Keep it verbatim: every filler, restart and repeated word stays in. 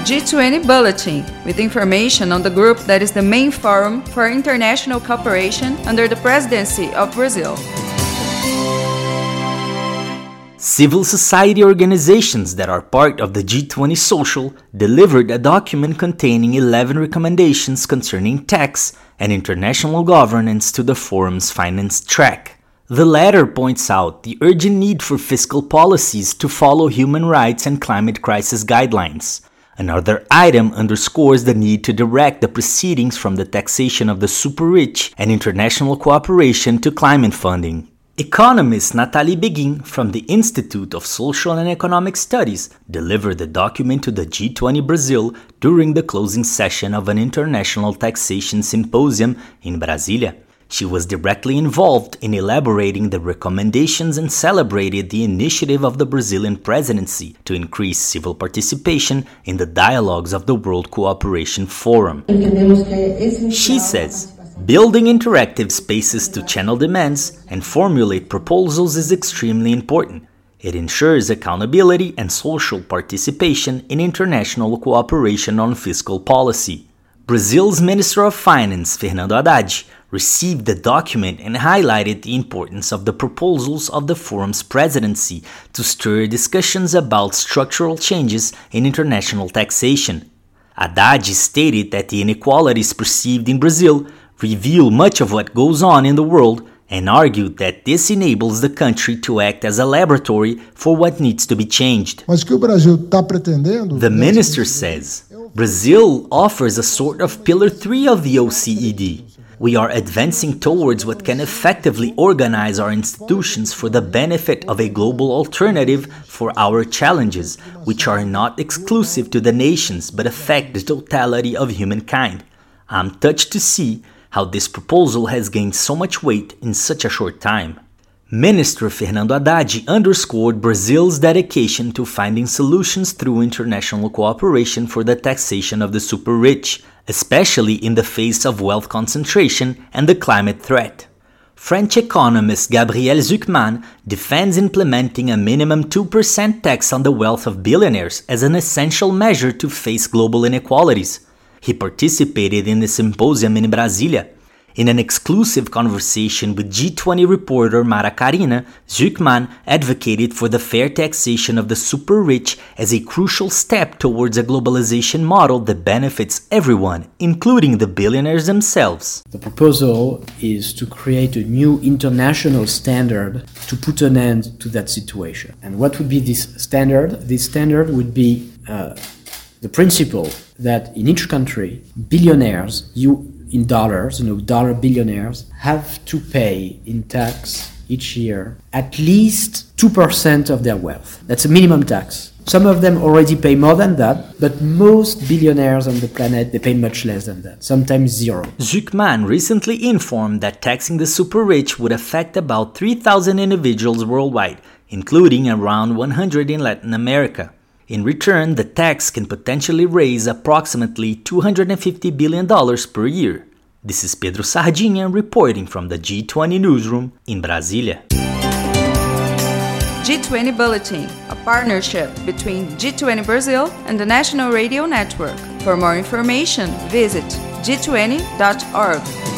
G twenty Bulletin, with information on the group that is the main forum for international cooperation under the presidency of Brazil. Civil society organizations that are part of the G twenty Social delivered a document containing eleven recommendations concerning tax and international governance to the forum's finance track. The latter points out the urgent need for fiscal policies to follow human rights and climate crisis guidelines. Another item underscores the need to direct the proceedings from the taxation of the super-rich and international cooperation to climate funding. Economist Nathalie Beguin from the Institute of Social and Economic Studies delivered the document to the G twenty Brazil during the closing session of an international taxation symposium in Brasília. She was directly involved in elaborating the recommendations and celebrated the initiative of the Brazilian presidency to increase civil participation in the dialogues of the World Cooperation Forum. She says, building interactive spaces to channel demands and formulate proposals is extremely important. It ensures accountability and social participation in international cooperation on fiscal policy. Brazil's Minister of Finance, Fernando Haddad, received the document and highlighted the importance of the proposals of the forum's presidency to stir discussions about structural changes in international taxation. Haddad stated that the inequalities perceived in Brazil reveal much of what goes on in the world and argued that this enables the country to act as a laboratory for what needs to be changed. The minister says, Brazil offers a sort of pillar three of the O C E D. We are advancing towards what can effectively organize our institutions for the benefit of a global alternative for our challenges, which are not exclusive to the nations but affect the totality of humankind. I'm touched to see how this proposal has gained so much weight in such a short time. Minister Fernando Haddad underscored Brazil's dedication to finding solutions through international cooperation for the taxation of the super-rich, especially in the face of wealth concentration and the climate threat. French economist Gabriel Zucman defends implementing a minimum two percent tax on the wealth of billionaires as an essential measure to face global inequalities. He participated in the symposium in Brasília. In an exclusive conversation with G twenty reporter Mara Karina, Zucman advocated for the fair taxation of the super-rich as a crucial step towards a globalization model that benefits everyone, including the billionaires themselves. The proposal is to create a new international standard to put an end to that situation. And what would be this standard? This standard would be uh, the principle that in each country, billionaires, you in dollars, you know, dollar billionaires, have to pay in tax each year at least two percent of their wealth. That's a minimum tax. Some of them already pay more than that, but most billionaires on the planet, they pay much less than that, sometimes zero. Zucman recently informed that taxing the super-rich would affect about three thousand individuals worldwide, including around one hundred in Latin America. In return, the tax can potentially raise approximately two hundred fifty billion dollars per year. This is Pedro Sardinha reporting from the G twenty newsroom in Brasília. G twenty Bulletin, a partnership between G twenty Brazil and the National Radio Network. For more information, visit g twenty dot org.